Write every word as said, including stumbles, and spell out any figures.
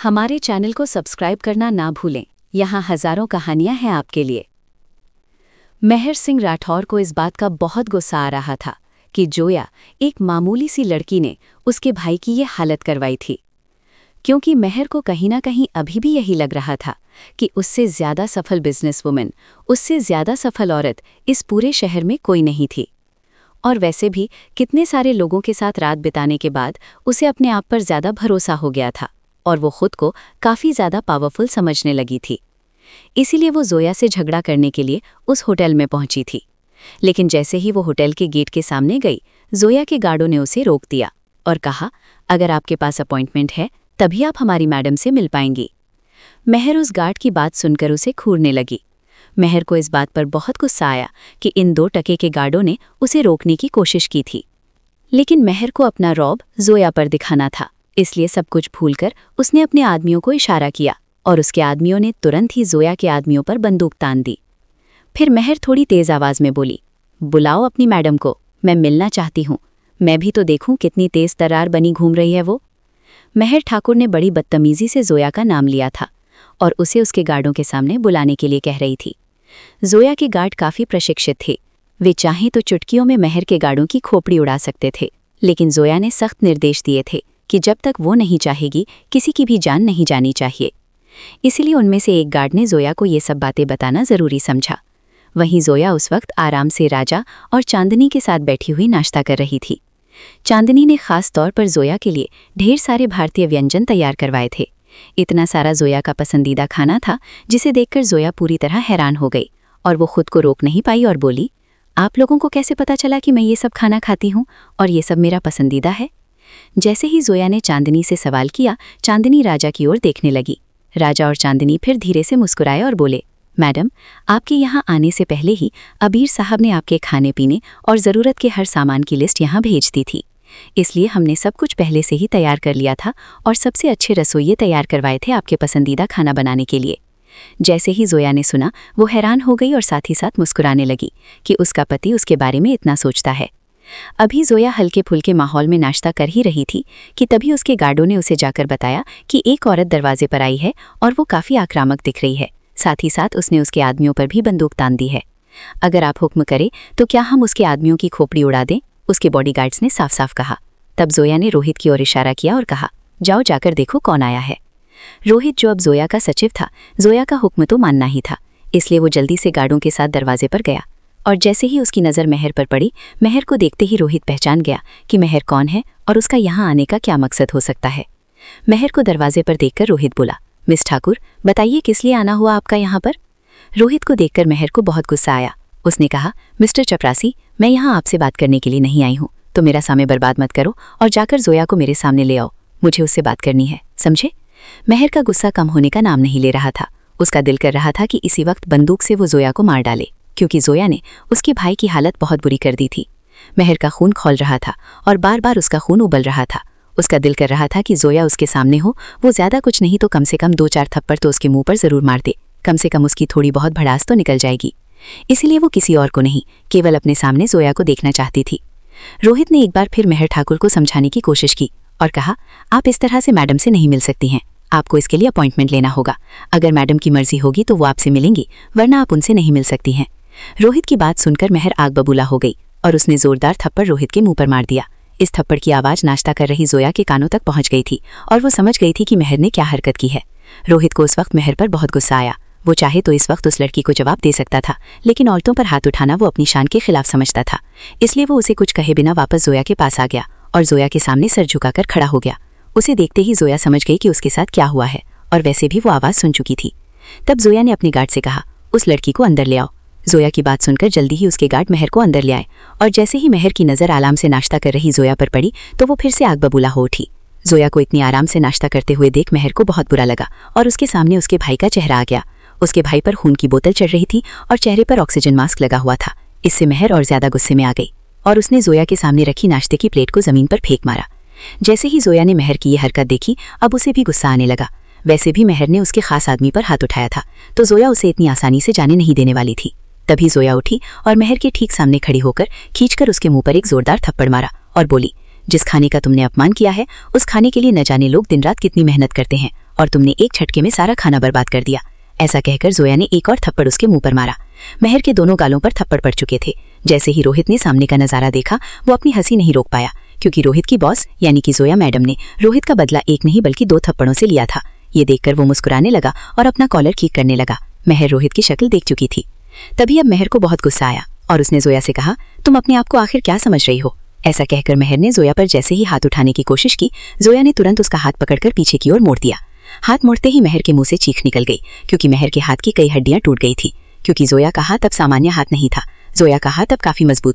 हमारे चैनल को सब्सक्राइब करना ना भूलें। यहाँ हजारों कहानियां हैं आपके लिए। मेहर सिंह राठौर को इस बात का बहुत गुस्सा आ रहा था कि जोया, एक मामूली सी लड़की ने उसके भाई की ये हालत करवाई थी, क्योंकि मेहर को कहीं ना कहीं अभी भी यही लग रहा था कि उससे ज्यादा सफल बिजनेसवुमन, उससे ज्यादा सफल औरत इस पूरे शहर में कोई नहीं थी। और वैसे भी कितने सारे लोगों के साथ रात बिताने के बाद उसे अपने आप पर ज्यादा भरोसा हो गया था और वो खुद को काफी ज्यादा पावरफुल समझने लगी थी। इसीलिए वो जोया से झगड़ा करने के लिए उस होटल में पहुंची थी। लेकिन जैसे ही वो होटल के गेट के सामने गई, जोया के गार्डों ने उसे रोक दिया और कहा, अगर आपके पास अपॉइंटमेंट है तभी आप हमारी मैडम से मिल पाएंगी। मेहर उस गार्ड की बात सुनकर उसे घूरने लगी। मेहर को इस बात पर बहुत गुस्सा आया कि इन दो टके के गार्डों ने उसे रोकने की कोशिश की थी। लेकिन मेहर को अपना रौब जोया पर दिखाना था, इसलिए सब कुछ भूलकर उसने अपने आदमियों को इशारा किया और उसके आदमियों ने तुरंत ही जोया के आदमियों पर बंदूक तान दी। फिर मेहर थोड़ी तेज आवाज में बोली, बुलाओ अपनी मैडम को, मैं मिलना चाहती हूँ। मैं भी तो देखूं कितनी तेज तरार बनी घूम रही है वो। मेहर ठाकुर ने बड़ी बदतमीजी से जोया का नाम लिया था और उसे उसके गार्डों के सामने बुलाने के लिए कह रही थी। जोया के गार्ड काफी प्रशिक्षित थे। वे चाहें तो चुटकियों में मेहर के गार्डों की खोपड़ी उड़ा सकते थे, लेकिन जोया ने सख्त निर्देश दिए थे कि जब तक वो नहीं चाहेगी किसी की भी जान नहीं जानी चाहिए। इसलिए उनमें से एक गार्ड ने जोया को ये सब बातें बताना जरूरी समझा। वहीं जोया उस वक्त आराम से राजा और चांदनी के साथ बैठी हुई नाश्ता कर रही थी। चांदनी ने खास तौर पर जोया के लिए ढेर सारे भारतीय व्यंजन तैयार करवाए थे। इतना सारा जोया का पसंदीदा खाना था जिसे देखकर जोया पूरी तरह हैरान हो गई और वो खुद को रोक नहीं पाई और बोली, आप लोगों को कैसे पता चला कि मैं ये सब खाना खाती हूँ और ये सब मेरा पसंदीदा है? जैसे ही जोया ने चांदनी से सवाल किया, चांदनी राजा की ओर देखने लगी। राजा और चांदनी फिर धीरे से मुस्कुराए और बोले, मैडम, आपके यहाँ आने से पहले ही अबीर साहब ने आपके खाने पीने और ज़रूरत के हर सामान की लिस्ट यहाँ भेज दी थी, इसलिए हमने सब कुछ पहले से ही तैयार कर लिया था और सबसे अच्छे रसोइये तैयार करवाए थे आपके पसंदीदा खाना बनाने के लिए। जैसे ही जोया ने सुना, वो हैरान हो गई और साथ ही साथ मुस्कुराने लगी कि उसका पति उसके बारे में इतना सोचता है। अभी जोया हल्के फुल्के माहौल में नाश्ता कर ही रही थी कि तभी उसके गार्डों ने उसे जाकर बताया कि एक औरत दरवाजे पर आई है और वो काफ़ी आक्रामक दिख रही है। साथ ही साथ उसने उसके आदमियों पर भी बंदूक तान दी है। अगर आप हुक्म करें तो क्या हम उसके आदमियों की खोपड़ी उड़ा दें? उसके बॉडीगार्ड्स ने साफ साफ कहा। तब जोया ने रोहित की ओर इशारा किया और कहा, जाओ जाकर देखो कौन आया है। रोहित, जो अब जोया का सचिव था, जोया का हुक्म तो मानना ही था, इसलिए वो जल्दी से गार्डों के साथ दरवाजे पर गया और जैसे ही उसकी नज़र मेहर पर पड़ी, मेहर को देखते ही रोहित पहचान गया कि मेहर कौन है और उसका यहाँ आने का क्या मकसद हो सकता है। मेहर को दरवाजे पर देखकर रोहित बोला, मिस ठाकुर, बताइए किस लिए आना हुआ आपका यहाँ पर? रोहित को देखकर मेहर को बहुत गुस्सा आया। उसने कहा, मिस्टर चपरासी, मैं यहाँ आपसे बात करने के लिए नहीं आई हूँ, तो मेरा समय बर्बाद मत करो और जाकर जोया को मेरे सामने ले आओ। मुझे उससे बात करनी है, समझे? मेहर का गुस्सा कम होने का नाम नहीं ले रहा था। उसका दिल कर रहा था कि इसी वक्त बंदूक से वो जोया को मार डाले, क्योंकि जोया ने उसके भाई की हालत बहुत बुरी कर दी थी। मेहर का खून खौल रहा था और बार बार उसका खून उबल रहा था। उसका दिल कर रहा था कि जोया उसके सामने हो, वो ज्यादा कुछ नहीं तो कम से कम दो चार थप्पड़ तो उसके मुंह पर जरूर मार दे, कम से कम उसकी थोड़ी बहुत भड़ास तो निकल जाएगी। इसीलिए वो किसी और को नहीं, केवल अपने सामने जोया को देखना चाहती थी। रोहित ने एक बार फिर मेहर ठाकुर को समझाने की कोशिश की और कहा, आप इस तरह से मैडम से नहीं मिल सकती हैं, आपको इसके लिए अपॉइंटमेंट लेना होगा। अगर मैडम की मर्जी होगी तो वो आपसे मिलेंगी, वरना आप उनसे नहीं मिल सकती हैं। रोहित की बात सुनकर मेहर आग बबूला हो गई और उसने जोरदार थप्पड़ रोहित के मुंह पर मार दिया। इस थप्पड़ की आवाज नाश्ता कर रही जोया के कानों तक पहुंच गई थी और वो समझ गई थी कि मेहर ने क्या हरकत की है। रोहित को उस वक्त मेहर पर बहुत गुस्सा आया। वो चाहे तो इस वक्त उस लड़की को जवाब दे सकता था, लेकिन औरतों पर हाथ उठाना वो अपनी शान के खिलाफ समझता था। इसलिए वो उसे कुछ कहे बिना वापस जोया के पास आ गया और जोया के सामने सर झुकाकर खड़ा हो गया। उसे देखते ही जोया समझ गई कि उसके साथ क्या हुआ है और वैसे भी वो आवाज सुन चुकी थी। तब जोया ने अपने गार्ड से कहा, उस लड़की को अंदर ले आओ। जोया की बात सुनकर जल्दी ही उसके गार्ड मेहर को अंदर ले आए और जैसे ही मेहर की नज़र आराम से नाश्ता कर रही जोया पर पड़ी तो वो फिर से आग बबूला हो उठी। जोया को इतनी आराम से नाश्ता करते हुए देख मेहर को बहुत बुरा लगा और उसके सामने उसके भाई का चेहरा आ गया। उसके भाई पर खून की बोतल चढ़ रही थी और चेहरे पर ऑक्सीजन मास्क लगा हुआ था। इससे मेहर और ज्यादा गुस्से में आ गई और उसने जोया के सामने रखी नाश्ते की प्लेट को जमीन पर फेंक मारा। जैसे ही जोया ने मेहर की ये हरकत देखी, अब उसे भी गुस्सा आने लगा। वैसे भी मेहर ने उसके खास आदमी पर हाथ उठाया था, तो जोया उसे इतनी आसानी से जाने नहीं देने वाली थी। तभी जोया उठी और मेहर के ठीक सामने खड़ी होकर खींचकर उसके मुंह पर एक जोरदार थप्पड़ मारा और बोली, जिस खाने का तुमने अपमान किया है, उस खाने के लिए न जाने लोग दिन रात कितनी मेहनत करते हैं और तुमने एक झटके में सारा खाना बर्बाद कर दिया। ऐसा कहकर जोया ने एक और थप्पड़ उसके मुंह पर मारा। महर के दोनों गालों पर थप्पड़ पड़ चुके थे। जैसे ही रोहित ने सामने का नजारा देखा, वो अपनी हंसी नहीं रोक पाया, क्योंकि रोहित की बॉस यानी कि जोया मैडम ने रोहित का बदला एक नहीं बल्कि दो थप्पड़ों से लिया था। ये देखकर वो मुस्कुराने लगा और अपना कॉलर ठीक करने लगा। महर रोहित की शक्ल देख चुकी थी। तभी अब महर को बहुत गुस्सा आया और उसने जोया से कहा, तुम अपने आप को आखिर क्या समझ रही हो? ऐसा कहकर महर ने जोया पर जैसे ही हाथ उठाने की कोशिश की, जोया ने तुरंत उसका हाथ पकड़कर पीछे की ओर मोड़ दिया। हाथ मोड़ते ही महर के मुंह से चीख निकल गई, क्योंकि महर के हाथ की कई हड्डियां टूट गई थी। क्योंकि जोया का हाथ अब सामान्य हाथ नहीं था, जोया का हाथ अब काफी मजबूत